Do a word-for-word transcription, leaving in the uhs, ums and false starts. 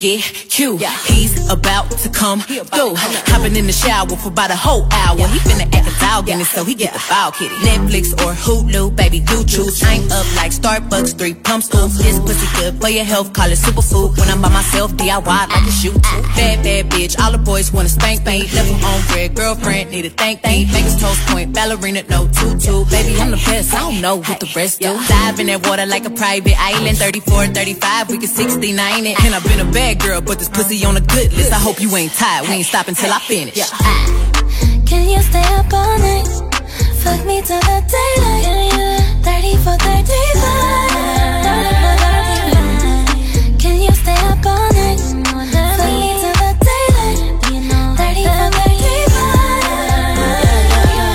Yeah, cute. Yeah. He's about to come through. Hopping in the shower for about a whole hour. Yeah. He finna act a dog in it, so he get the foul kitty. Netflix or Hulu, baby, do choose. I'm up like Starbucks, three pumps, ooh. This pussy good for your health, call it superfood. When I'm by myself, D I Y like a shoot. Bad, bad bitch, all the boys wanna spank me. Left him on red, girlfriend, need a thank me. Vegas toast point, ballerina, no tutu. Baby, I'm the best, I don't know what the rest do. Dive in that water like a private island. thirty-four, thirty-five, we can sixty-nine it. And I've been a bad girl, but this pussy on a good list. I hope you ain't tired, we ain't stopping till I finish. Can you stay up all night? Fuck me till the daylight.